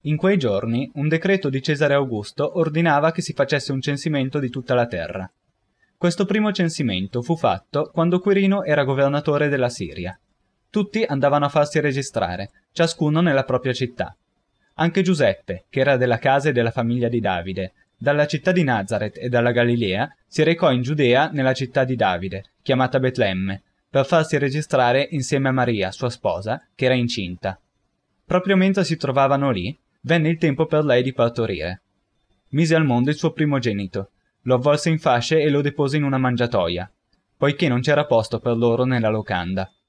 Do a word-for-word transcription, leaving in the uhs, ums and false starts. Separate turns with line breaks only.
In quei giorni, un decreto di Cesare Augusto ordinava che si facesse un censimento di tutta la terra. Questo primo censimento fu fatto quando Quirino era governatore della Siria. Tutti andavano a farsi registrare, ciascuno nella propria città. Anche Giuseppe, che era della casa e della famiglia di Davide, dalla città di Nazaret e dalla Galilea, si recò in Giudea nella città di Davide, chiamata Betlemme, per farsi registrare insieme a Maria, sua sposa, che era incinta. Proprio mentre si trovavano lì, venne il tempo per lei di partorire. Mise al mondo il suo primogenito, lo avvolse in fasce e lo depose in una mangiatoia, poiché non c'era posto per loro nella locanda.